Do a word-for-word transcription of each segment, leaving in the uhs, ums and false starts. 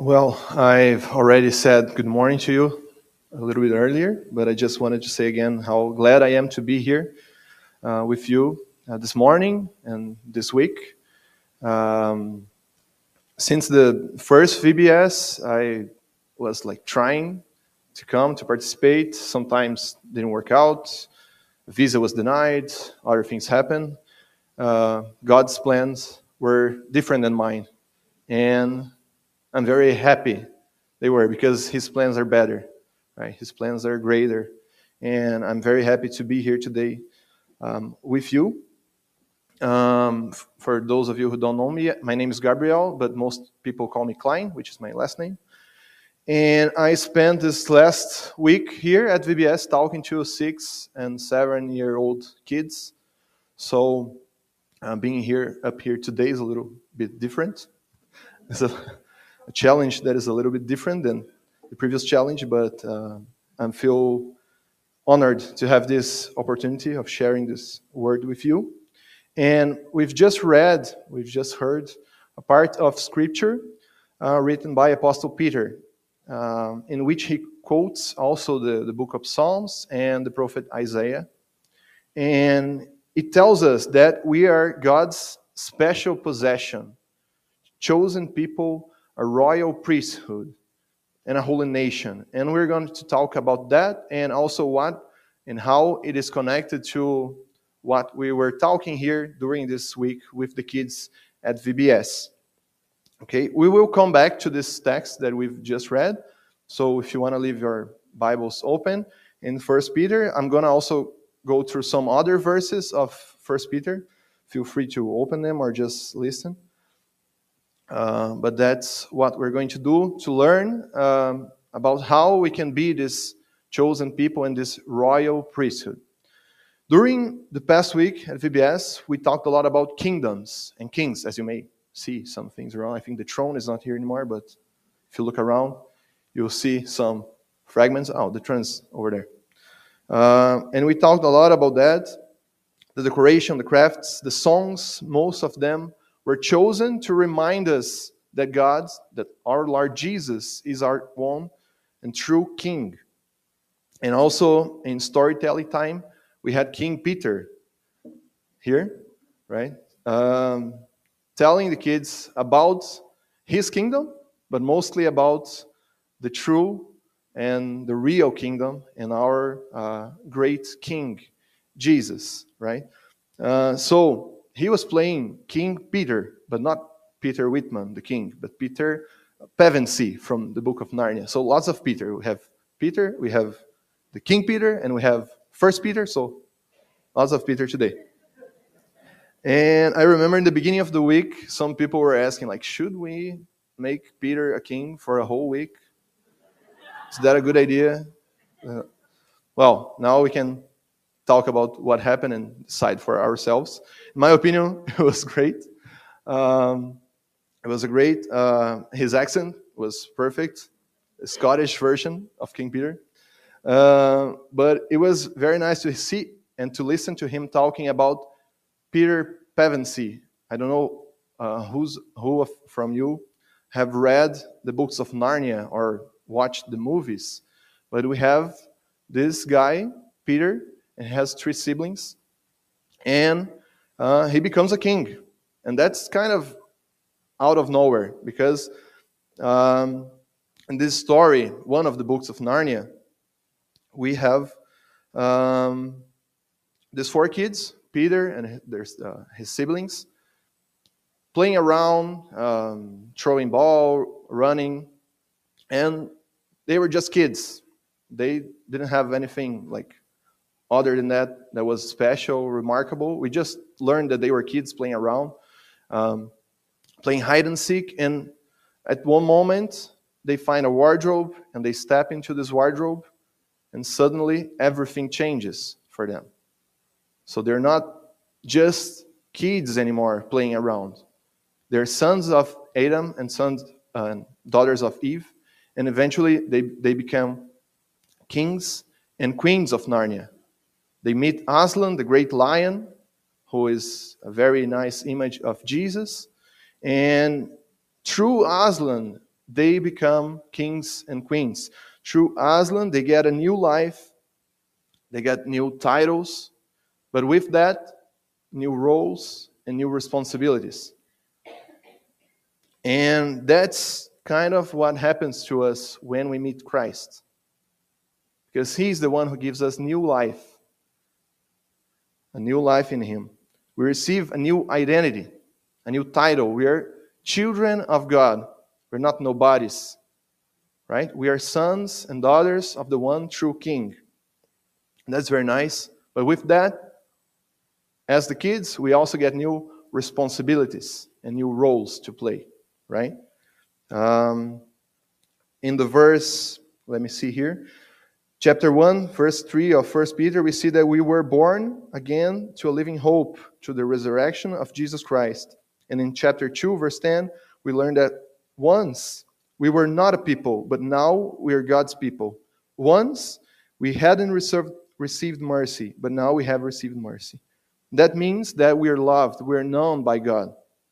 Well, I've already said good morning to you a little bit earlier, but I just wanted to say again how glad I am to be here uh, with you uh, this morning and this week. Um, since the first V B S, I was like trying to come to participate. Sometimes didn't work out. Visa was denied. Other things happened. Uh, God's plans were different than mine, and I'm very happy they were because His plans are better, right? His plans are greater, and I'm very happy to be here today um, with you. Um, f- for those of you who don't know me, my name is Gabriel, but most people call me Klein, which is my last name. And I spent this last week here at V B S talking to six and seven year old kids. So uh, being here up here today is a little bit different. It's a, a challenge that is a little bit different than the previous challenge, but uh, I feel honored to have this opportunity of sharing this word with you. And we've just read, we've just heard a part of scripture uh, written by Apostle Peter, um, in which he quotes also the, the book of Psalms and the prophet Isaiah. And it tells us that we are God's special possession, chosen people, a royal priesthood, and a holy nation. And we're going to talk about that and also what and how it is connected to what we were talking here during this week with the kids at V B S. Okay, we will come back to this text that we've just read. So if you want to leave your Bibles open in First Peter, I'm going to also go through some other verses of First Peter. Feel free to open them or just listen. Uh, but that's what we're going to do to learn um, about how we can be this chosen people and this royal priesthood. During the past week at V B S, we talked a lot about kingdoms and kings, as you may see some things around. I think the throne is not here anymore, but if you look around, you'll see some fragments. Oh, the throne's over there. Uh, and we talked a lot about that, the decoration, the crafts, the songs, most of them were chosen to remind us that God, that our Lord Jesus is our one and true King. And also in storytelling time, we had King Peter here, right? Um, telling the kids about his kingdom, but mostly about the true and the real kingdom and our uh, great King, Jesus, right? Uh, so he was playing King Peter, but not Peter Whitman, the king, but Peter Pevensey from the Book of Narnia. So lots of Peter. We have Peter, we have the King Peter, and we have First Peter. So lots of Peter today. And I remember in the beginning of the week, some people were asking, like, should we make Peter a king for a whole week? Is that a good idea? Uh, well, now we can talk about what happened and decide for ourselves. In my opinion, it was great. Um, it was a great. Uh, his accent was perfect, the Scottish version of King Peter. Uh, but it was very nice to see and to listen to him talking about Peter Pevensey. I don't know uh, who's who of, from you have read the books of Narnia or watched the movies, but we have this guy, Peter, and has three siblings, and uh, he becomes a king. And that's kind of out of nowhere, because um, in this story, one of the books of Narnia, we have um, these four kids, Peter and there's uh, his siblings, playing around, um, throwing ball, running, and they were just kids. They didn't have anything like other than that that was special, remarkable. We just learned that they were kids playing around, um, playing hide and seek, and at one moment they find a wardrobe and they step into this wardrobe, and suddenly everything changes for them. So they're not just kids anymore playing around. They're sons of Adam and sons and uh, daughters of Eve, and eventually they, they become kings and queens of Narnia. They meet Aslan, the great lion, who is a very nice image of Jesus. And through Aslan, they become kings and queens. Through Aslan, they get a new life, they get new titles, but with that, new roles and new responsibilities. And that's kind of what happens to us when we meet Christ. Because He's the one who gives us new life, a new life in Him. We receive a new identity, a new title. We are children of God. We're not nobodies, right? We are sons and daughters of the one true King. And that's very nice. But with that, as the kids, we also get new responsibilities and new roles to play, right? Um, in the verse, let me see here, chapter one, verse three of First Peter, we see that we were born again to a living hope through the resurrection of Jesus Christ. And in chapter two, verse ten, we learn that once we were not a people, but now we are God's people. Once we hadn't reserved, received mercy, but now we have received mercy. That means that we are loved, we are known by God.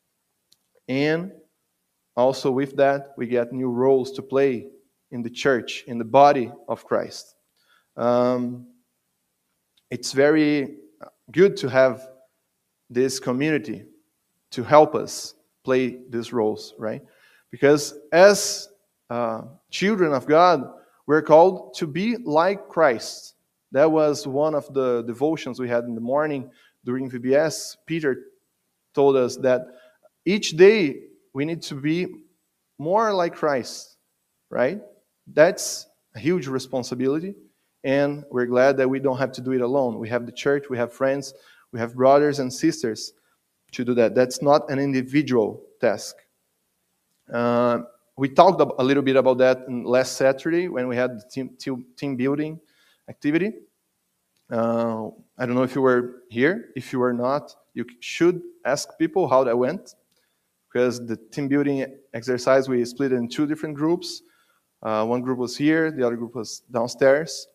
And also with that, we get new roles to play in the church, in the body of Christ. Um, it's very good to have this community to help us play these roles, right? Because as uh, children of God, we're called to be like Christ. That was one of the devotions we had in the morning during V B S. Peter told us that each day we need to be more like Christ, right? That's a huge responsibility, and we're glad that we don't have to do it alone. We have the church, we have friends, we have brothers and sisters to do that. That's not an individual task. Uh, we talked a little bit about that last Saturday when we had the team, team building activity. Uh, I don't know if you were here. If you were not, you should ask people how that went, because the team building exercise, we split it in two different groups. Uh, one group was here, the other group was downstairs.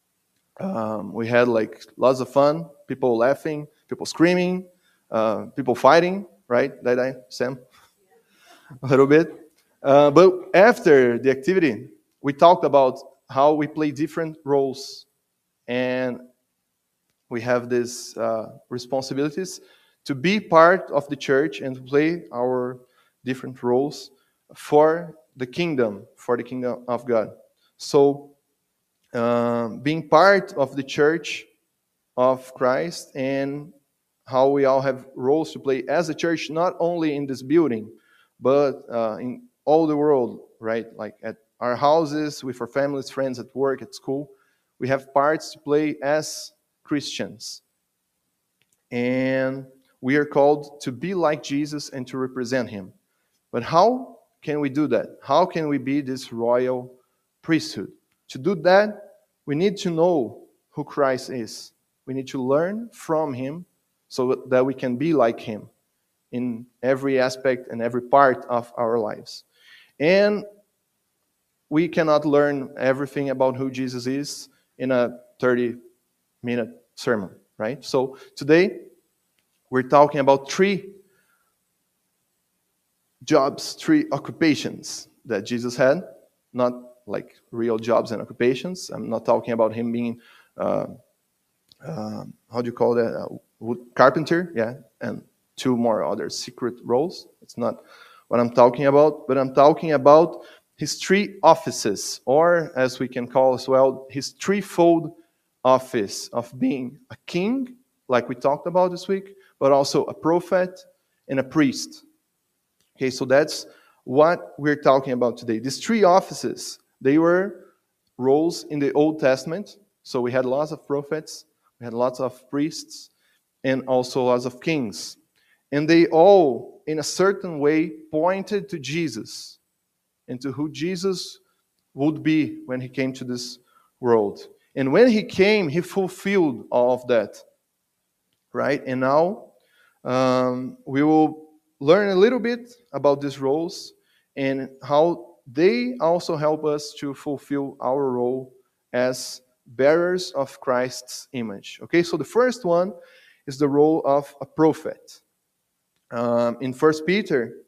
Um, we had like lots of fun, people laughing, people screaming, uh, people fighting, right? Did I, Sam? A little bit. Uh, but after the activity, we talked about how we play different roles, and we have these uh, responsibilities to be part of the church and to play our different roles for the kingdom, for the kingdom of God. So, um, being part of the church of Christ and how we all have roles to play as a church, not only in this building, but uh, in all the world, right? Like at our houses, with our families, friends, at work, at school, we have parts to play as Christians. And we are called to be like Jesus and to represent Him. But how can we do that? How can we be this royal priesthood? To do that, we need to know who Christ is. We need to learn from Him so that we can be like Him in every aspect and every part of our lives. And we cannot learn everything about who Jesus is in a thirty-minute sermon, right? So today, we're talking about three jobs, three occupations that Jesus had, not like real jobs and occupations. I'm not talking about Him being, uh, uh, how do you call that, uh, wood carpenter, yeah, and two more other secret roles. It's not what I'm talking about, but I'm talking about His three offices, or as we can call as well, His threefold office of being a king, like we talked about this week, but also a prophet and a priest. Okay, so that's what we're talking about today. These three offices, they were roles in the Old Testament. So we had lots of prophets, we had lots of priests, and also lots of kings. And they all, in a certain way, pointed to Jesus and to who Jesus would be when He came to this world. And when He came, He fulfilled all of that, right? And now um, we will learn a little bit about these roles and how they also help us to fulfill our role as bearers of Christ's image. Okay, so the first one is the role of a prophet. Um, in First Peter,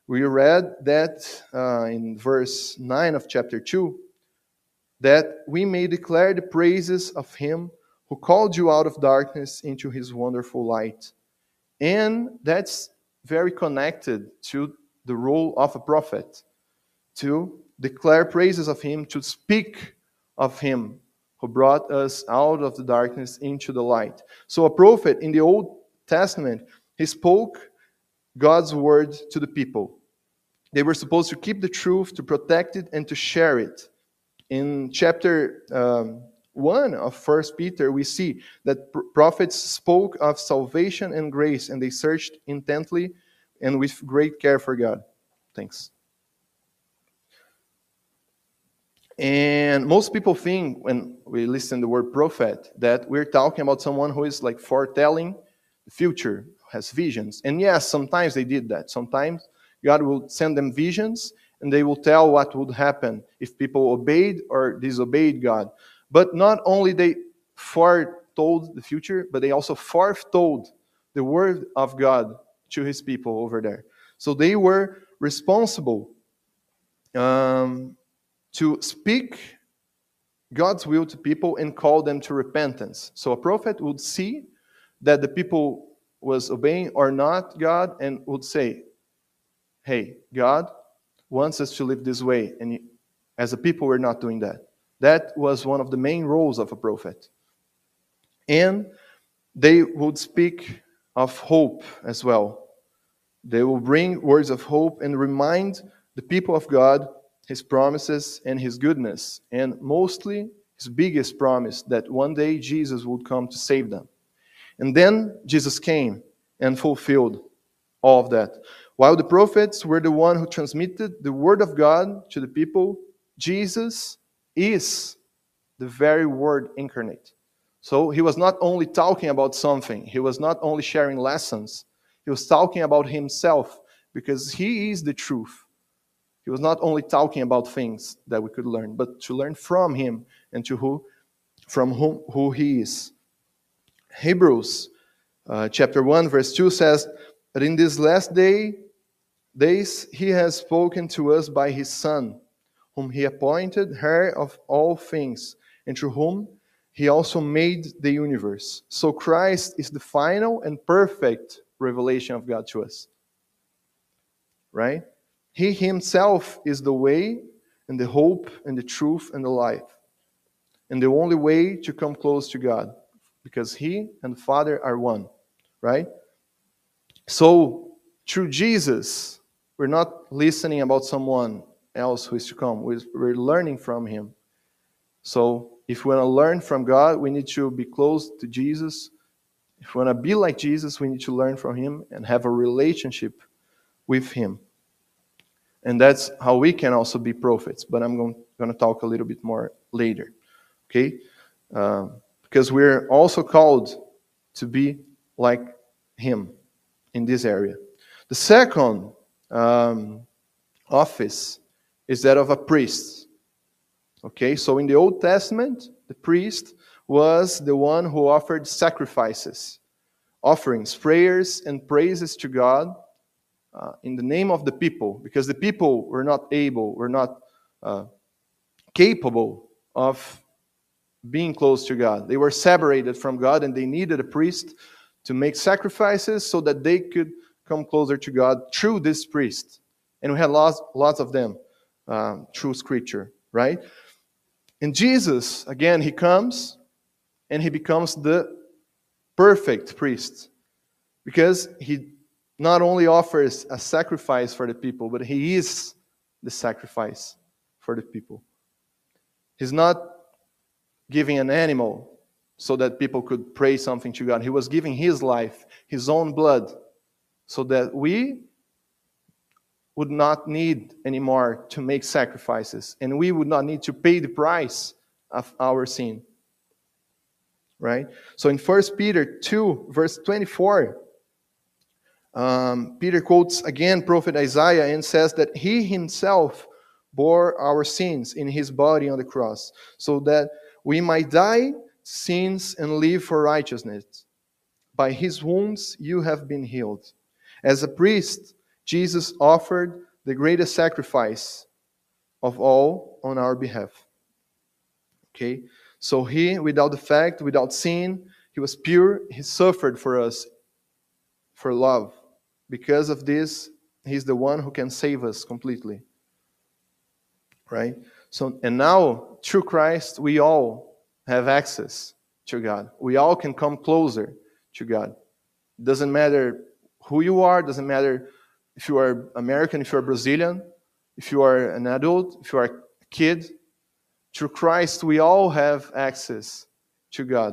We read that uh, in verse nine of chapter two, that we may declare the praises of him who called you out of darkness into his wonderful light. And that's very connected to the role of a prophet, to declare praises of him, to speak of him who brought us out of the darkness into the light. So a prophet in the Old Testament, he spoke God's word to the people. They were supposed to keep the truth, to protect it, and to share it. In chapter um, one of First Peter, we see that pr- prophets spoke of salvation and grace, and they searched intently and with great care for God. Thanks. And most people think, when we listen to the word prophet, that we're talking about someone who is like foretelling the future, has visions. And yes, sometimes they did that. Sometimes God will send them visions, and they will tell what would happen if people obeyed or disobeyed God. But not only they foretold the future, but they also foretold the word of God to his people over there. So they were responsible um, to speak God's will to people and call them to repentance. So a prophet would see that the people was obeying or not God, and would say, hey, God wants us to live this way, and as a people we're not doing that. That was one of the main roles of a prophet. And they would speak of hope as well. They will bring words of hope and remind the people of God his promises and his goodness, and mostly his biggest promise, that one day Jesus would come to save them. And then Jesus came and fulfilled all of that. While the prophets were the one who transmitted the word of God to the people, Jesus is the very word incarnate. So he was not only talking about something, he was not only sharing lessons, he was talking about himself, because he is the truth. He was not only talking about things that we could learn, but to learn from him and to who, from whom who he is. Hebrews uh, chapter one verse two says that in this last day days he has spoken to us by his Son, whom he appointed heir of all things, and through whom he also made the universe. So Christ is the final and perfect revelation of God to us. Right? He himself is the way and the hope and the truth and the life. And the only way to come close to God, because he and the Father are one. Right? So through Jesus, we're not listening about someone else who is to come. We're learning from him. So if we want to learn from God, we need to be close to Jesus. If we want to be like Jesus, we need to learn from him and have a relationship with him. And that's how we can also be prophets. But I'm going, going to talk a little bit more later. Okay? Uh, because we're also called to be like him in this area. The second um, office is that of a priest. Okay, so in the Old Testament, the priest was the one who offered sacrifices, offerings, prayers, and praises to God uh, in the name of the people, because the people were not able, were not uh, capable of being close to God. They were separated from God, and they needed a priest to make sacrifices so that they could come closer to God through this priest. And we had lots, lots of them um, through Scripture, right? And Jesus, again, he comes and he becomes the perfect priest, because he not only offers a sacrifice for the people, but he is the sacrifice for the people. He's not giving an animal so that people could pray something to God. He was giving his life, his own blood, so that we would not need anymore to make sacrifices, and we would not need to pay the price of our sin. Right? So in First Peter two, verse twenty-four, um, Peter quotes again prophet Isaiah and says that he himself bore our sins in his body on the cross, so that we might die sins and live for righteousness. By his wounds you have been healed. As a priest, Jesus offered the greatest sacrifice of all on our behalf. Okay? So he, without defect, without sin, he was pure. He suffered for us, for love. Because of this, he's the one who can save us completely. Right? So, and now, through Christ, we all have access to God. We all can come closer to God. Doesn't matter who you are, doesn't matter if you are American, if you are Brazilian, if you are an adult, if you are a kid. Through Christ, we all have access to God.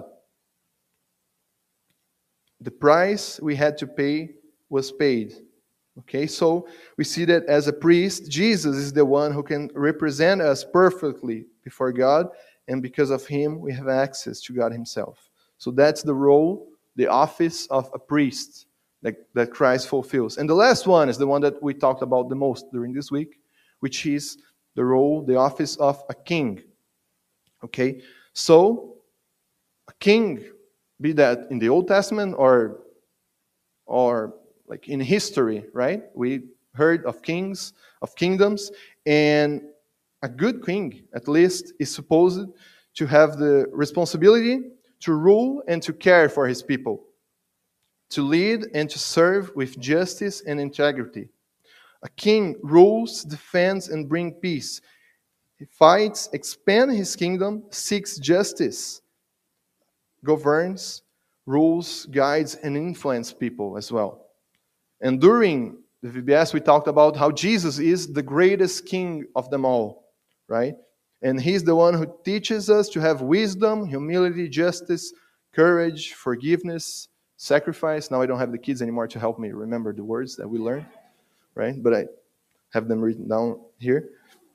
The price we had to pay was paid. Okay, so we see that as a priest, Jesus is the one who can represent us perfectly before God, and because of him, we have access to God himself. So that's the role, the office of a priest that, that Christ fulfills. And the last one is the one that we talked about the most during this week, which is the role, the office of a king. Okay, so a king, be that in the Old Testament or, or like in history, right? We heard of kings, of kingdoms, and a good king, at least, is supposed to have the responsibility to rule and to care for his people, to lead and to serve with justice and integrity. A king rules, defends, and brings peace. He fights, expands his kingdom, seeks justice, governs, rules, guides, and influences people as well. And during the V B S, we talked about how Jesus is the greatest king of them all, right? And he's the one who teaches us to have wisdom, humility, justice, courage, forgiveness, sacrifice. Now I don't have the kids anymore to help me remember the words that we learned, right? But I have them written down here.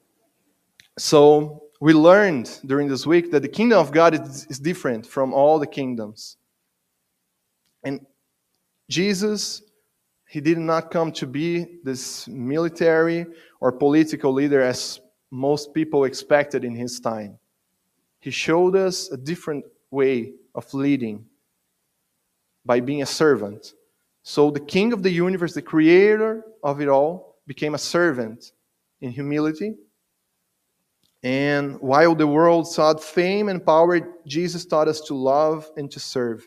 So we learned during this week that the kingdom of God is, is different from all the kingdoms. And Jesus, he did not come to be this military or political leader as most people expected in his time. He showed us a different way of leading by being a servant. So the king of the universe, the creator of it all, became a servant in humility. And while the world sought fame and power, Jesus taught us to love and to serve.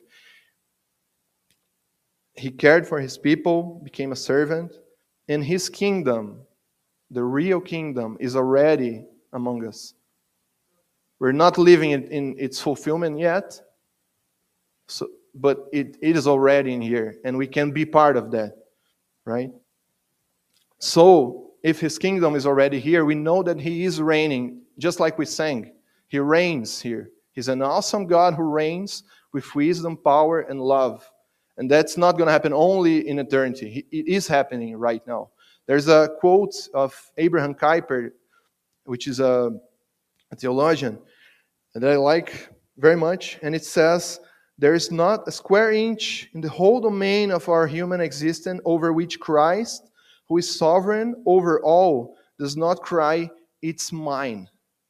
He cared for his people, became a servant, and his kingdom, the real kingdom, is already among us. We're not living it in its fulfillment yet, so, but it, it is already in here, and we can be part of that, right? So, if his kingdom is already here, we know that he is reigning, just like we sang. He reigns here. He's an awesome God who reigns with wisdom, power, and love. And that's not going to happen only in eternity. It is happening right now. There's a quote of Abraham Kuyper, which is a, a theologian, that I like very much. And it says, "There is not a square inch in the whole domain of our human existence over which Christ, who is sovereign over all, does not cry, 'It's mine.'"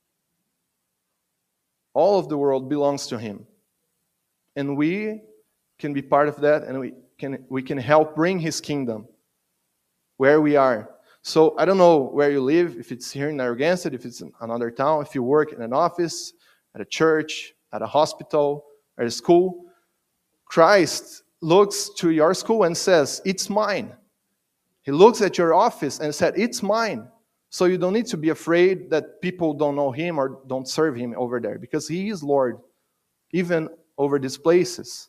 All of the world belongs to him. And we can be part of that, and we can we can help bring his kingdom where we are. So I don't know where you live, if it's here in Narragansett, if it's in another town, if you work in an office, at a church, at a hospital, at a school. Christ looks to your school and says, "It's mine." He looks at your office and said, "It's mine." So you don't need to be afraid that people don't know him or don't serve him over there, because he is Lord, even over these places.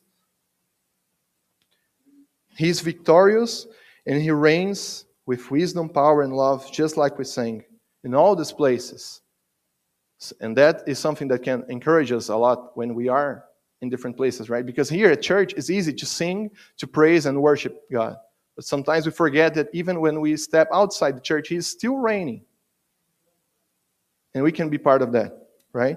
He is victorious, and he reigns with wisdom, power, and love, just like we sang, in all these places. And that is something that can encourage us a lot when we are in different places, right? Because here at church, it's easy to sing, to praise, and worship God. But sometimes we forget that even when we step outside the church, He is still reigning. And we can be part of that, right?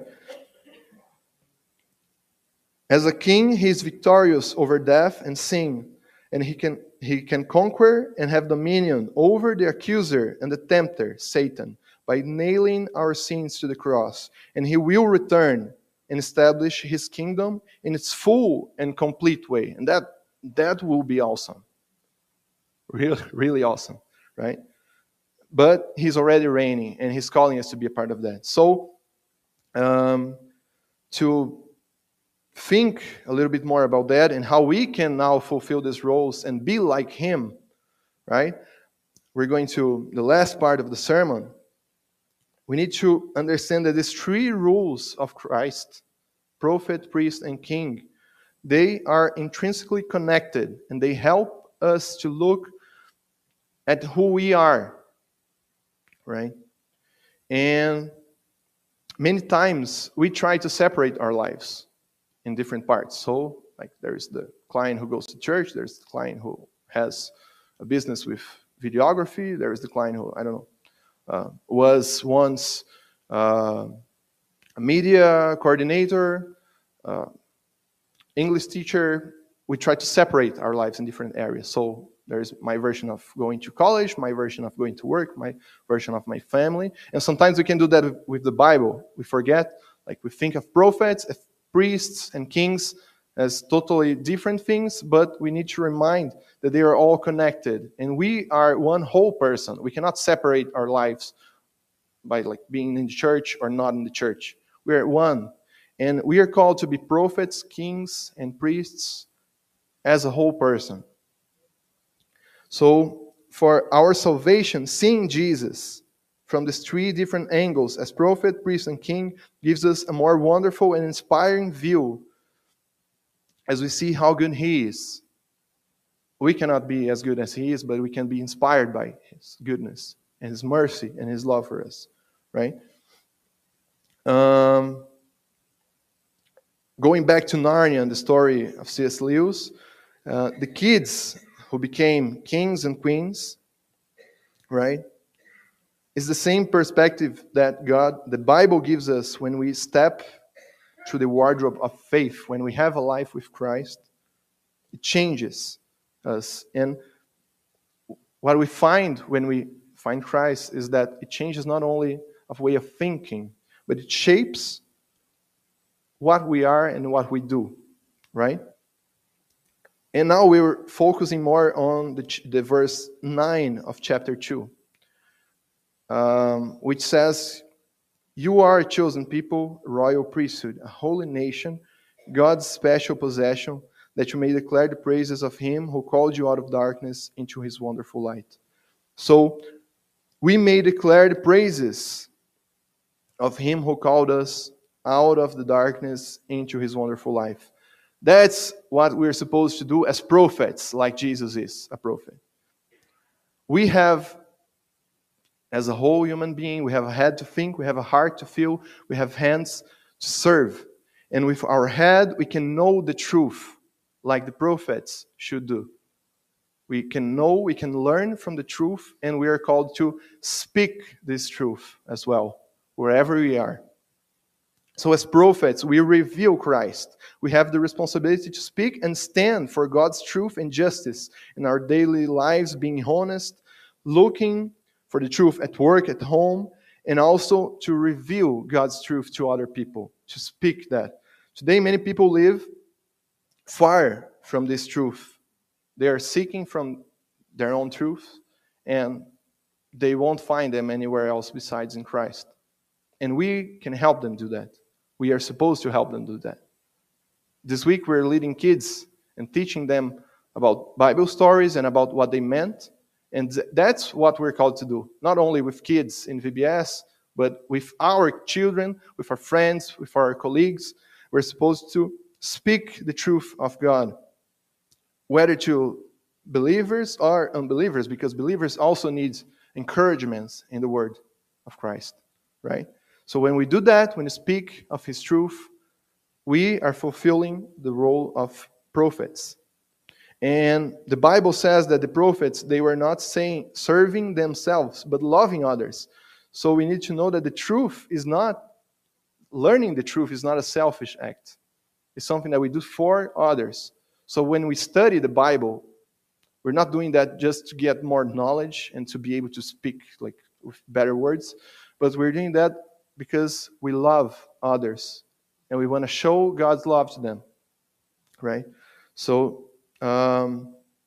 As a king, He is victorious over death and sin. And he can, he can conquer and have dominion over the accuser and the tempter, Satan, by nailing our sins to the cross. And He will return and establish His kingdom in its full and complete way. And that, that will be awesome. Really, really awesome, right? But he's already reigning, and he's calling us to be a part of that. So, um, to think a little bit more about that and how we can now fulfill these roles and be like him, right? We're going to the last part of the sermon. We need to understand that these three rules of Christ, prophet, priest, and king, they are intrinsically connected, and they help us to look at who we are, right? And many times we try to separate our lives in different parts. So, like, there's the client who goes to church, there's the client who has a business with videography, there's the client who, I don't know, uh, was once uh, a media coordinator, uh, English teacher. We try to separate our lives in different areas. So there's my version of going to college, my version of going to work, my version of my family. And sometimes we can do that with the Bible. We forget, like we think of prophets, of priests, and kings as totally different things, but we need to remind that they are all connected. And we are one whole person. We cannot separate our lives by like being in the church or not in the church. We are one. And we are called to be prophets, kings, and priests as a whole person. So, for our salvation, seeing Jesus from these three different angles as prophet, priest, and king gives us a more wonderful and inspiring view as we see how good he is. We cannot be as good as he is, but we can be inspired by his goodness and his mercy and his love for us, right? Um, going back to Narnia and the story of C S Lewis, uh, the kids who became kings and queens, right, is the same perspective that God, the Bible gives us when we step through the wardrobe of faith, when we have a life with Christ. It changes us. And what we find when we find Christ is that it changes not only a way of thinking, but it shapes what we are and what we do, right? And now we're focusing more on the, the verse nine of chapter two, um, which says, "You are a chosen people, royal priesthood, a holy nation, God's special possession, that you may declare the praises of him who called you out of darkness into his wonderful light." So we may declare the praises of him who called us out of the darkness into his wonderful life. That's what we're supposed to do as prophets, like Jesus is a prophet. We have, as a whole human being, we have a head to think, we have a heart to feel, we have hands to serve. And with our head, we can know the truth, like the prophets should do. We can know, we can learn from the truth, and we are called to speak this truth as well, wherever we are. So as prophets, we reveal Christ. We have the responsibility to speak and stand for God's truth and justice in our daily lives, being honest, looking for the truth at work, at home, and also to reveal God's truth to other people, to speak that. Today, many people live far from this truth. They are seeking from their own truth, and they won't find them anywhere else besides in Christ. And we can help them do that. We are supposed to help them do that. This week we're leading kids and teaching them about Bible stories and about what they meant. And that's what we're called to do. Not only with kids in V B S, but with our children, with our friends, with our colleagues. We're supposed to speak the truth of God, whether to believers or unbelievers, because believers also need encouragements in the word of Christ, right? So when we do that, when we speak of his truth, we are fulfilling the role of prophets. And the Bible says that the prophets, they were not saying serving themselves, but loving others. So we need to know that the truth is not, learning the truth is not a selfish act. It's something that we do for others. So when we study the Bible, we're not doing that just to get more knowledge and to be able to speak like with better words, but we're doing that because we love others and we want to show God's love to them, right? So um,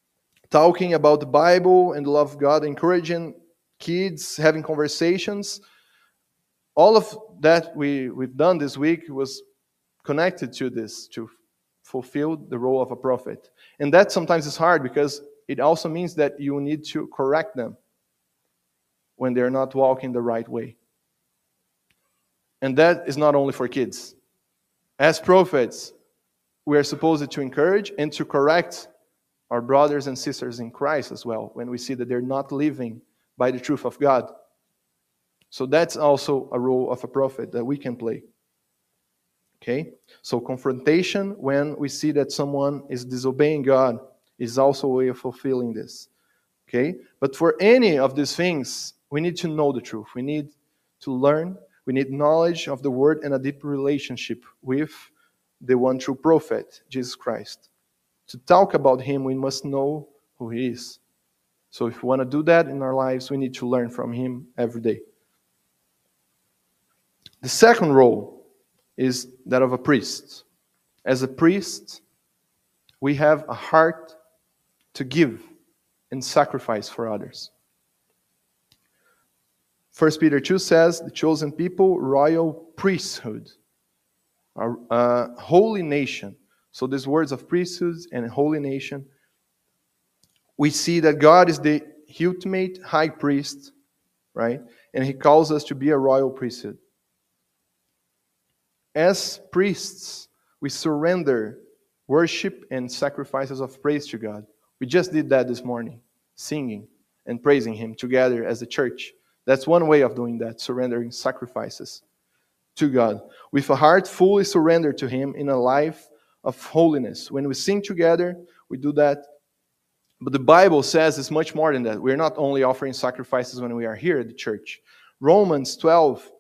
talking about the Bible and the love of God, encouraging kids, having conversations. All of that we, we've done this week was connected to this, to fulfill the role of a prophet. And that sometimes is hard because it also means that you need to correct them when they're not walking the right way. And that is not only for kids. As prophets, we are supposed to encourage and to correct our brothers and sisters in Christ as well when we see that they're not living by the truth of God. So that's also a role of a prophet that we can play. Okay? So confrontation when we see that someone is disobeying God is also a way of fulfilling this. Okay? But for any of these things, we need to know the truth. We need to learn. We need knowledge of the word and a deep relationship with the one true prophet, Jesus Christ. To talk about him, we must know who he is. So if we want to do that in our lives, we need to learn from him every day. The second role is that of a priest. As a priest, we have a heart to give and sacrifice for others. First Peter two says, the chosen people, royal priesthood, a, a holy nation. So these words of priesthood and holy nation, we see that God is the ultimate high priest, right? And he calls us to be a royal priesthood. As priests, we surrender worship and sacrifices of praise to God. We just did that this morning, singing and praising him together as a church. That's one way of doing that, surrendering sacrifices to God. With a heart fully surrendered to him in a life of holiness. When we sing together, we do that. But the Bible says it's much more than that. We're not only offering sacrifices when we are here at the church. Romans twelve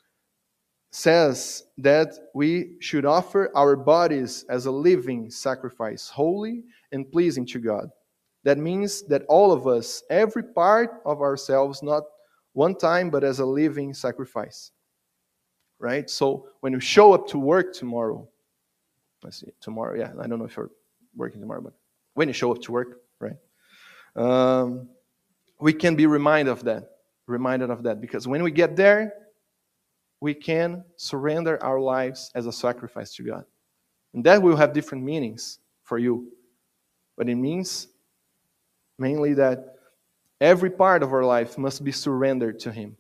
says that we should offer our bodies as a living sacrifice, holy and pleasing to God. That means that all of us, every part of ourselves, not one time, but as a living sacrifice. Right? So when you show up to work tomorrow, let's see, tomorrow, yeah, I don't know if you're working tomorrow, but when you show up to work, right? Um, we can be reminded of that, reminded of that, because when we get there, we can surrender our lives as a sacrifice to God. And that will have different meanings for you. But it means mainly that every part of our life must be surrendered to him.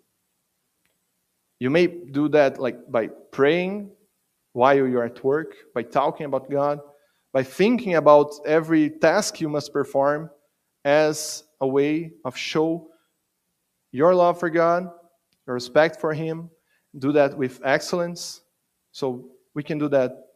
You may do that like by praying while you're at work, by talking about God, by thinking about every task you must perform as a way of show your love for God, your respect for him. Do that with excellence. So we can do that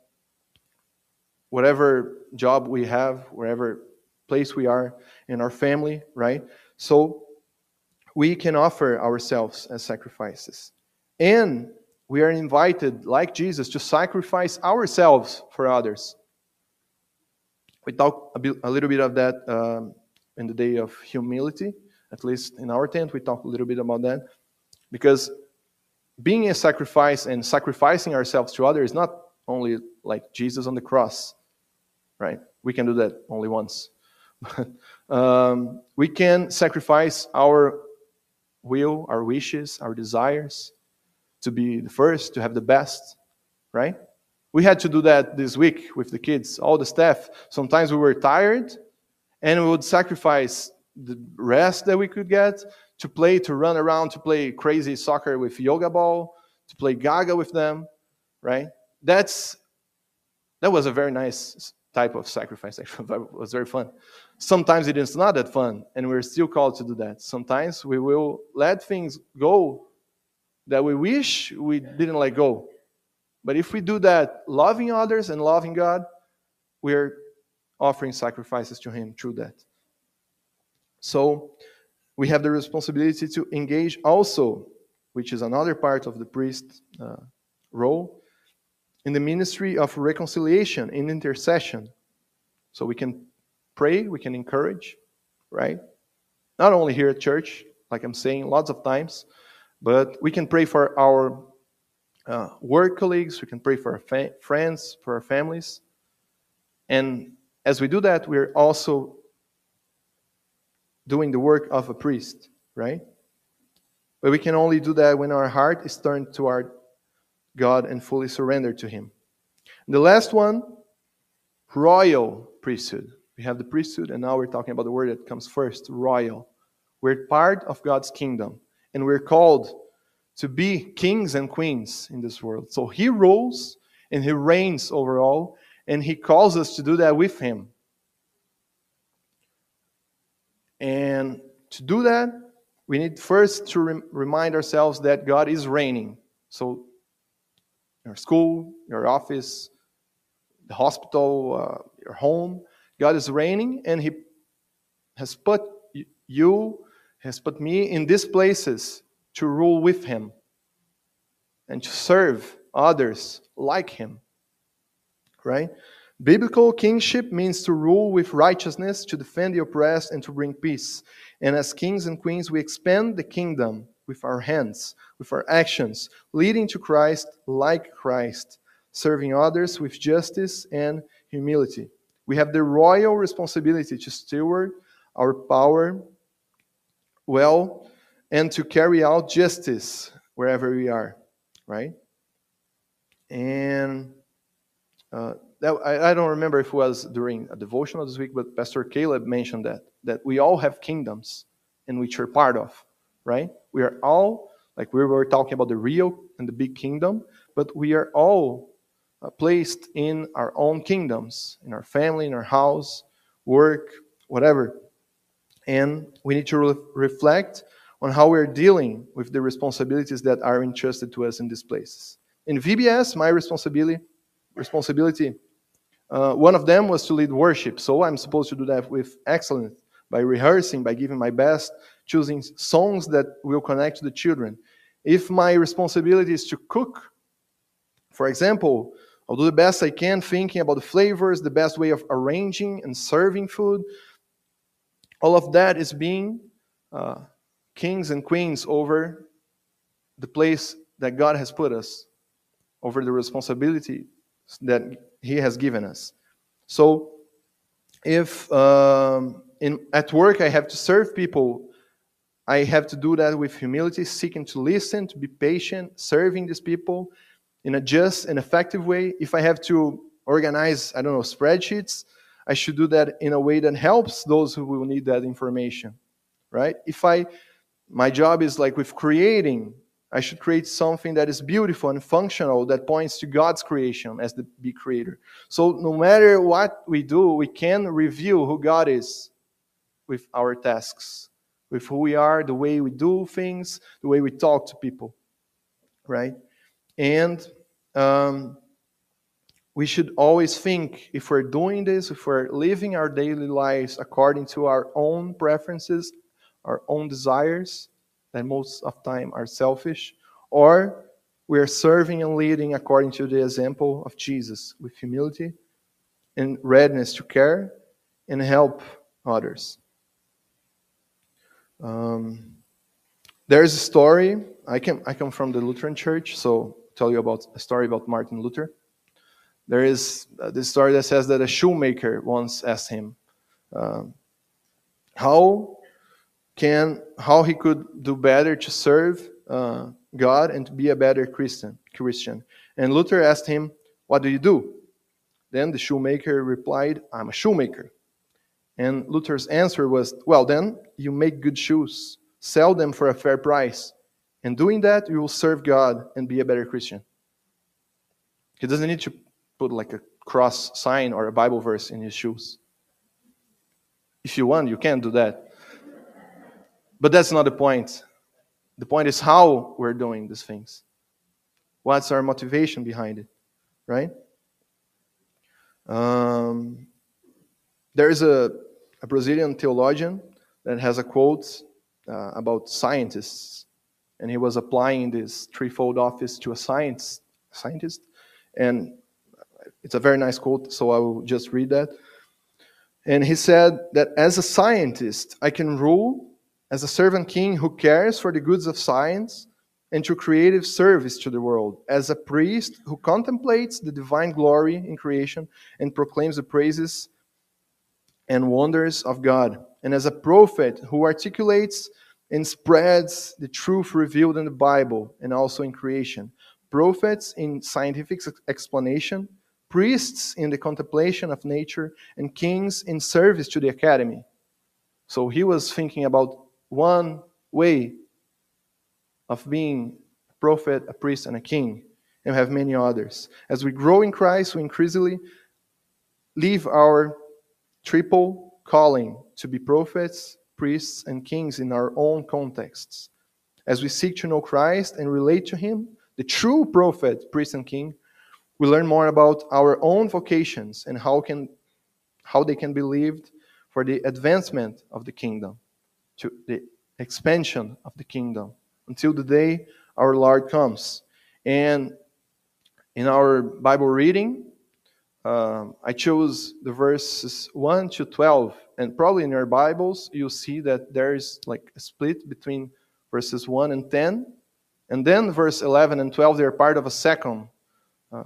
whatever job we have, wherever place we are in our family, right? So we can offer ourselves as sacrifices. And we are invited, like Jesus, to sacrifice ourselves for others. We talk a, bit, a little bit of that um, in the day of humility. At least in our tent, we talk a little bit about that. Because being a sacrifice and sacrificing ourselves to others is not only like Jesus on the cross, right? We can do that only once. um, we can sacrifice our will, our wishes, our desires to be the first, to have the best, right? We had to do that this week with the kids, all the staff. Sometimes we were tired, and we would sacrifice the rest that we could get to play, to run around, to play crazy soccer with yoga ball, to play Gaga with them, right? That's that was a very nice type of sacrifice. Actually, it was very fun. Sometimes it is not that fun, and we're still called to do that. Sometimes we will let things go that we wish we didn't let go. But if we do that, loving others and loving God, we're offering sacrifices to him through that. So we have the responsibility to engage also, which is another part of the priest uh, role, in the ministry of reconciliation and intercession. So we can pray, we can encourage, right? Not only here at church, like I'm saying lots of times, but we can pray for our uh, work colleagues, we can pray for our fa- friends, for our families. And as we do that, we're also doing the work of a priest, right? But we can only do that when our heart is turned toward God and fully surrendered to Him. And the last one, royal priesthood. We have the priesthood, and now we're talking about the word that comes first, royal. We're part of God's kingdom, and we're called to be kings and queens in this world. So He rules, and He reigns over all, and He calls us to do that with Him. And to do that, we need first to rem- remind ourselves that God is reigning. So your school, your office, the hospital, uh, your home, God is reigning, and He has put you, has put me in these places to rule with Him and to serve others like Him, right? Biblical kingship means to rule with righteousness, to defend the oppressed, and to bring peace. And as kings and queens, we expand the kingdom with our hands, with our actions, leading to Christ like Christ, serving others with justice and humility. We have the royal responsibility to steward our power well and to carry out justice wherever we are, right? And uh, that, I, I don't remember if it was during a devotional this week, but Pastor Caleb mentioned that, that we all have kingdoms in which we're part of, right? We are all, like we were talking about the real and the big kingdom, but we are all uh, placed in our own kingdoms, in our family, in our house, work, whatever. And we need to re- reflect on how we're dealing with the responsibilities that are entrusted to us in these places. In V B S, my responsibility, responsibility, uh, one of them was to lead worship. So I'm supposed to do that with excellence, by rehearsing, by giving my best, choosing songs that will connect to the children. If my responsibility is to cook, for example, I'll do the best I can thinking about the flavors, the best way of arranging and serving food. All of that is being uh, kings and queens over the place that God has put us, over the responsibility that He has given us. So, if um, in, at work I have to serve people, I have to do that with humility, seeking to listen, to be patient, serving these people in a just and effective way. If I have to organize, I don't know, spreadsheets, I should do that in a way that helps those who will need that information, right? If I, my job is like with creating, I should create something that is beautiful and functional, that points to God's creation as the big creator. So no matter what we do, we can reveal who God is with our tasks, with who we are, the way we do things, the way we talk to people, right? And um, we should always think, if we're doing this, if we're living our daily lives according to our own preferences, our own desires, that most of the time are selfish, or we are serving and leading according to the example of Jesus, with humility and readiness to care and help others. Um, there's a story. I come I come from the Lutheran Church, so I'll tell you about a story about Martin Luther. There is uh, this story that says that a shoemaker once asked him um, how can how he could do better to serve uh, God and to be a better Christian. Christian. And Luther asked him, "What do you do?" Then the shoemaker replied, "I'm a shoemaker." And Luther's answer was, "Well, then you make good shoes, sell them for a fair price, and doing that you will serve God and be a better Christian." He doesn't need to put like a cross sign or a Bible verse in his shoes. If you want, you can do that. But that's not the point. The point is how we're doing these things. What's our motivation behind it, right? Um, there is a, a Brazilian theologian that has a quote uh, about scientists, and he was applying this threefold office to a science scientist, and it's a very nice quote, so I will just read that. And he said that as a scientist, I can rule as a servant king who cares for the goods of science and to creative service to the world, as a priest who contemplates the divine glory in creation and proclaims the praises and wonders of God, and as a prophet who articulates and spreads the truth revealed in the Bible and also in creation. Prophets in scientific explanation, priests in the contemplation of nature, and kings in service to the academy. So he was thinking about one way of being a prophet, a priest, and a king, and we have many others. As we grow in Christ, we increasingly leave our triple calling to be prophets, priests, and kings in our own contexts. As we seek to know Christ and relate to Him, the true prophet, priest, and king, we learn more about our own vocations and how can how they can be lived for the advancement of the kingdom, to the expansion of the kingdom, until the day our Lord comes. And in our Bible reading, um, I chose the verses one to twelve, and probably in your Bibles you'll see that there is like a split between verses one and ten, and then verse eleven and twelve, they're part of a second uh,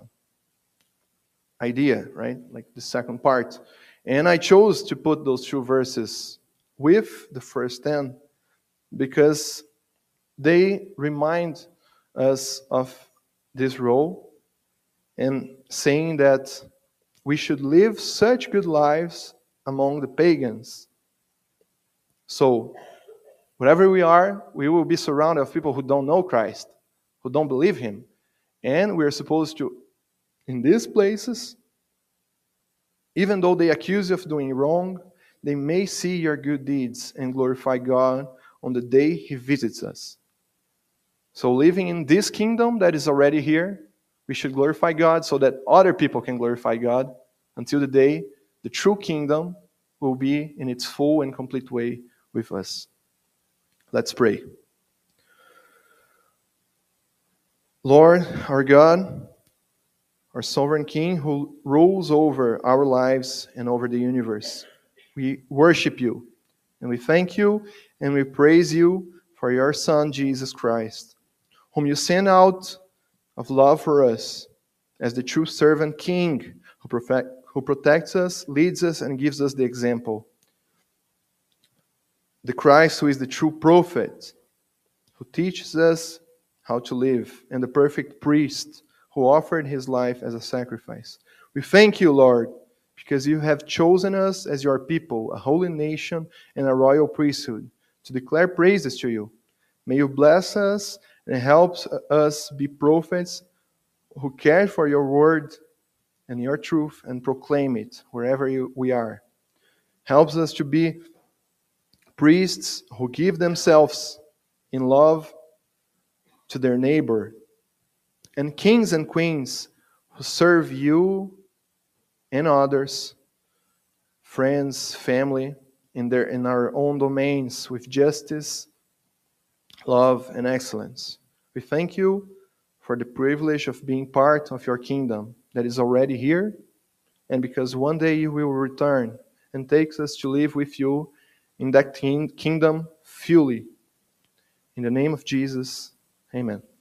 idea, right? Like the second part. And I chose to put those two verses with the first ten because they remind us of this role and saying that we should live such good lives among the pagans. So, wherever we are, we will be surrounded with people who don't know Christ, who don't believe Him. And we are supposed to, in these places, even though they accuse you of doing wrong, they may see your good deeds and glorify God on the day He visits us. So living in this kingdom that is already here, we should glorify God so that other people can glorify God until the day the true kingdom will be in its full and complete way with us. Let's pray. Lord, our God, our sovereign King who rules over our lives and over the universe, we worship you and we thank you and we praise you for your Son, Jesus Christ, whom you sent out of love for us as the true servant King who, perfect, who protects us, leads us, and gives us the example. The Christ who is the true prophet, who teaches us how to live, and the perfect priest who offered his life as a sacrifice. We thank you, Lord, because you have chosen us as your people, a holy nation and a royal priesthood, to declare praises to you. May you bless us and help us be prophets who care for your word and your truth and proclaim it wherever you, we are. Helps us to be priests who give themselves in love to their neighbor, and kings and queens who serve you and others, friends, family, in their in our own domains with justice, love, and excellence. We thank you for the privilege of being part of your kingdom that is already here, and because one day you will return and takes us to live with you in that kingdom fully. In the name of Jesus, amen.